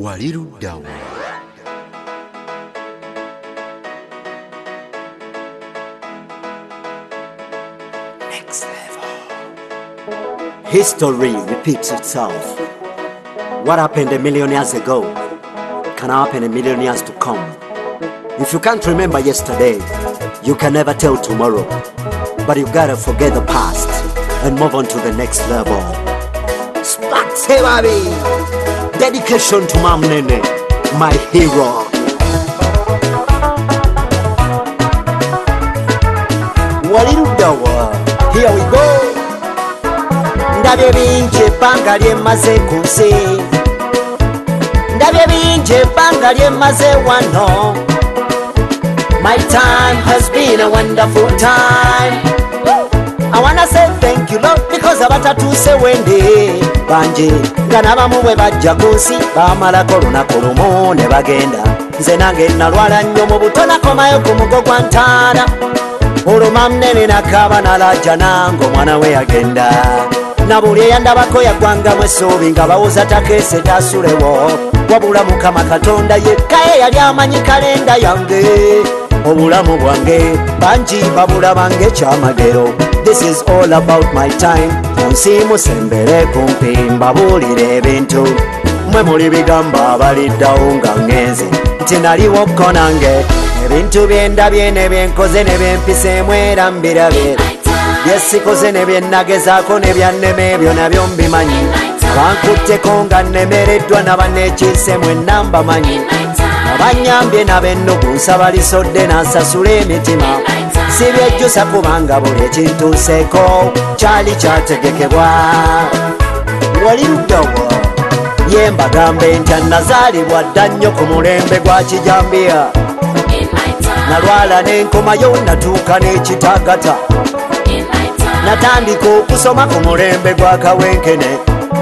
Waliruddawa. Next level. History repeats itself. What happened a million years ago can happen a million years to come. If you can't remember yesterday, you can never tell tomorrow. But you gotta forget the past and move on to the next level. Spatewabi! Dedication to Mam Nene, my hero. Waliruddawa. Here we go. Ndabye bingi ebbanga lyemaze ku nsi, ndabye bingi ebbanga lyemaze wano. My time has been a wonderful time. I wanna say thank you Lord because abatatuuse wende bangi nga n'abamu bwe bajja ku nsi baamalako olunaku lumu ne bagenda. Nze nange nalwala nnyo mu buto nakomayo ku mugo gwa ntaana. Olwo Mam Nene nakaaba n'alajja nange omwana we yagenda. Na buli eyandabako yaggwangamu essuubi nga bawoza takeese tasulewo, wabula Mukama Katonda yekka ye yali amanyi kalenda yange. Obulamu bwange bangi babulabange ekyamagero. This is all about my time. Munsi musembere kumpi mbabuulire ebintu. Mwe muli bigamba abaliddawo nga ngenze nti naliwo ko nange. Ebintu byendabye ne byenkoze ne byempiseemu era mbirabe. Byesikoze ne byennagezaako ne byannema ebyo nabyo mbimanyi. Bankutteko nga nnemereddwa nabannekiise mwenna mbamanyi. Abanyambye n'ab'ennugu nsaba lisodde n'asasula emitima. Si byejjusa kubanga buli ekintuuseeko kyali kyategekebwa. Waliruddawa. Ye mbagambe ntya nazaalibwa dda nnyo ku mulembe gwa Kijambiya. Nalwala n'enkomayo natuuka n'ekitaagata. Natandika okusoma ku mulembe gwa Kawenkene.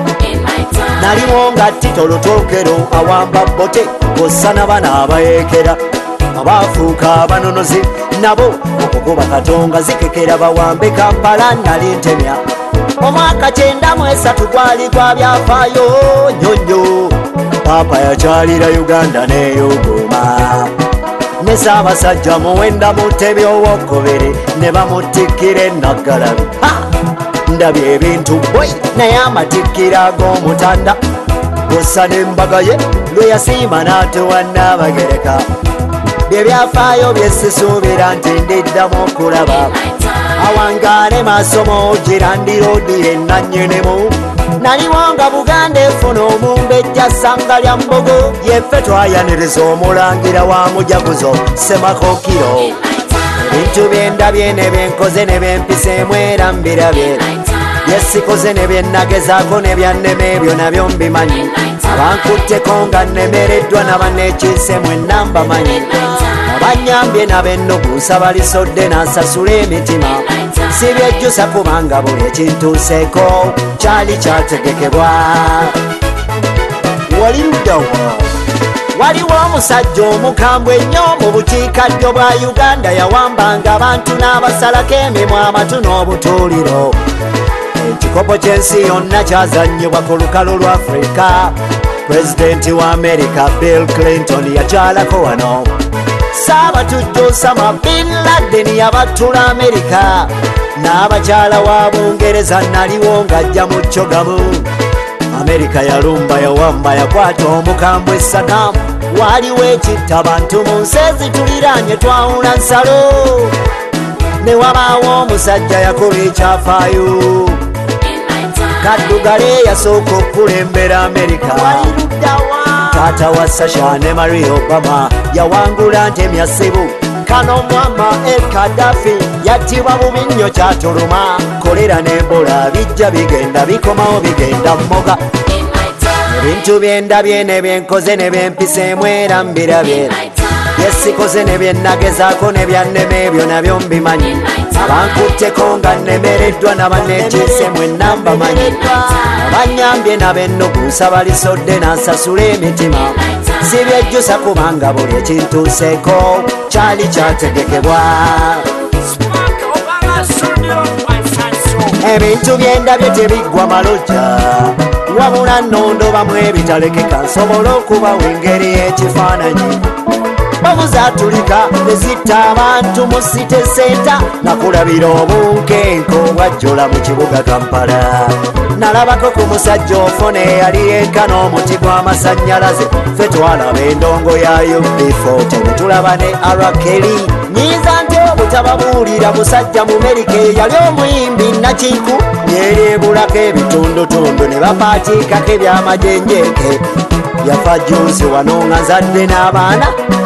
Naliwo nga Tito Lutookero awamba bote kossa n'abaana abayeekera. Abaafuuka abanonozi nabo okukuba katonga zikekera bawambe Kampala nali ntemya. Omwaka 93 gwali gwa byafaayo nnyonnyo. Paapa yakyalira Uganda n'eyogoma. Ne Ssaabasajja Muwenda Mutebi owokubiri ne bamutikkira e Naggalabi. Ndabye ebintu boy naye amatikkira ag'omutanda. Gossa n'embaga ye lwe yasiima n'atuwa Nnaabagereka. Bye byafaayo bye sisuubira nti ndiddamu okulaba. Awangaale maasomo girandiroodi yenna nnyinimu. Naliwo nga Buganda efuna omumbejja ssanga lya mbogo. Yeffe twayaniriza omulangira wa mujaguzo Ssemakokiro. Ebintu byendabye ne byenkoze ne byempiseemu era mbirabye. Byesikoze ne byennagezaako ne byannema ebyo nabyo mbimanyi. Abankutteko nga nnemereddwa nabannekiise mwenna mbamanyi. Abanyambye n'ab'ennugu nsaba lisodde n'asasula emitima. Si byejjusa kubanga buli ekintuuseeko kyali kyategekebwa. Waliruddawa. Waliwo omusajja omukambwe ennyo mu bukiikaddyo bwa Uganda yawambanga abantu n'abasalako emimwa amatu n'obutuuliro. Ekikopo ky'ensi yonna kyazannyibwa ku lukalu lwa Afrika. Pulezidenti wa America Bill Clinton yakyalako wano. Ssaabatujja Osama Bin Laden yabattula America. N'abakyala wa Bungereza naliwo ng'ajja mu kyogamu. America yalumba yawamba yakwata omukambwe Saddam. Waliwo ekitta abantu mu nsi ezituliraanye twawula nsalo. Ne wabaawo omusajja yakola ekyafaayo. Kaddugale yasooka okulembera America. Taata wa Sasha ne Maria Obama yawangula ntemya ssibu. Kano Muammar el-Gaddafi yattibwa bubi nnyo kyatuluma. Kolera n'Ebola bijja bigenda bikomawo bigenda mmoga. Ebintu byendabye ne byenkoze ne byempiseemu era mbirabye. Byesikoze ne byennagezaako ne byannema ebyo nabyo mbimanyi. Abankutteko nga nnemereddwa nabannekiise mwenna mbamanyi. Abanyambye n'ab'ennugu nsaba lisodde n'asasula emitima. Si byejjusa kubanga buli ekintuuseeko kyali kyategekebwa. Ebintu byendabye tebiggwa malojja. wabula nnondo bamu ebitalekeka nsobola okubawa engeri y'ekifaananyi babuzatulika nezitta abantu mu site senta nakulabira obunkenke obwajjula mu kibuga Kampala nalabako ku musajja ofone eyali yenka n'omuti gw'amasannyalaze ffe twalaba endongo yayo bifo tenetulaba ne arakeri nyinza nti obutababuulira musajja mu merika yali omuyimbi nakinku yeerebulako ebitundutundu ne bapaatiikako ebyamajenjeke yafa juzi wano nga nzadde n'abaana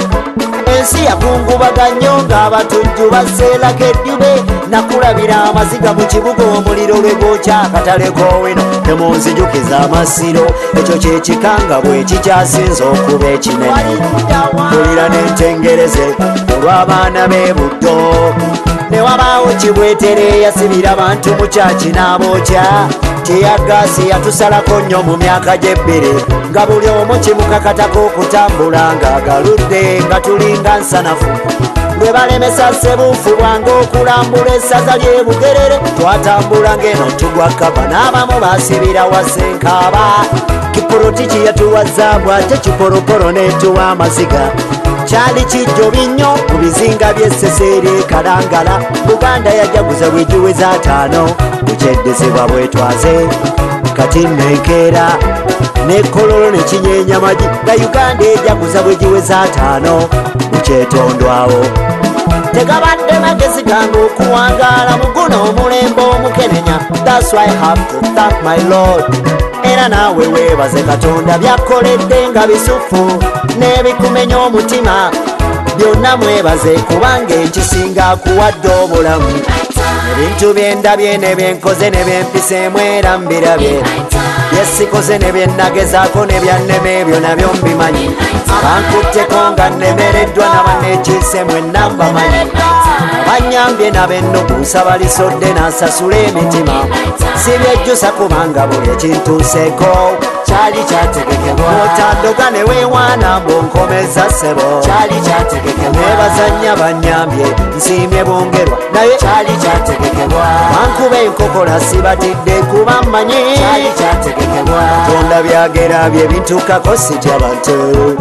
ensi yakungubaga nnyo ng'abatujju baseerako eddube nakulabira amaziga mu kibuga omuliro lwe gwokya akatale k'owino temunzijukiza amasiro ekyo kyekikanga bwe kikyasinza okuba ekinene mpulira n'entengereze olw'abaana b'e Buddo ne wabaawo kibwetere yasibira abantu mu kyaki n'abookya teyagasi yatusalako nnyo mu myaka gy'ebbiri nga buli omu kimukakatako okutambula ng'agaludde nga tulinga nsanafu lwe balemesa ssebuufu bwange okulambula essaza ly'e Bugerere twatambula ng'eno tugwa kaba n'abamu basibira wasenkaaba kipolotiki yatuwaza bw'ate kiporoporo n'etuwa amaziga kyali kijjobi nnyo mu bizinga by'esseseeri Kalangala Buganda yajaguza bwegiweza 5 bukyedezebwa bwetwaze kati nenkeera nekololo nekinyenya magi nga Uganda ejaguza bwegiweza 5 bukyetondwawo tegabadde magezi gange okuwangaala mu guno omulembe omukenenya. That's why I have to thank my Lord. Era naawe weebaze Katonda byakoledde nga bisufu n'ebikumenya omutima byonna mwebaze kubanga ekisinga kuwadde obulamu ebintu byendabye ne byenkoze ne byempiseemu era mbirabye byesikoze ne byennagezaako ne byannema ebyo nabyo mbimanyi abankutteko nga nnemereddwa nabannekiise mwenna mbamanyi abanyambye nabennukuusa balisodde n'asasula emitima sibyejjusa kubanga buli ekintuuseeko kyali kyategekebwa otandoga ne weewaana mbonkomeza ssebo kyali kyategekebwa nebazannya banyambye nsiimye bongerwa naye kyali kyategekebwa bankuba enkokola sibatidde kuba mmanyi kyali kyategekebwa Katonda byagera bye bintukako sitya bantu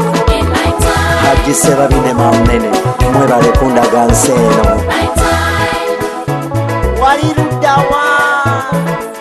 hajiseba binema munene mwebale kundaga nsi eno wali luddawa